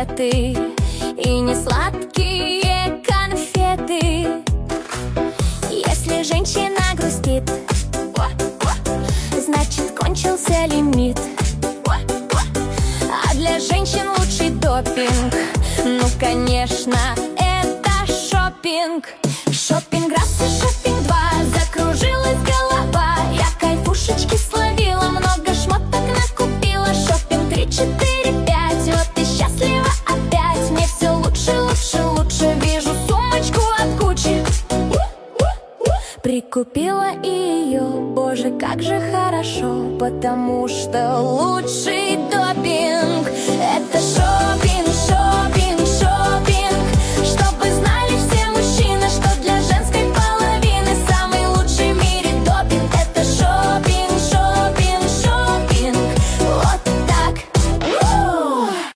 сигареты и не сладкие конфеты. Если женщина грустит, значит кончился лимит. А для женщин лучший допинг, ну конечно, это шопинг. Шопинг раз и шопинг два, закружилась голова. Я кайфушечки словила, много шмоток накупила. Шопинг 3, 4, 5, вот и счастлива опять. Мне все лучше, лучше, лучше, вижу сумочку от Гуччи. Прикупила ее, боже, как же хорошо, потому что лучше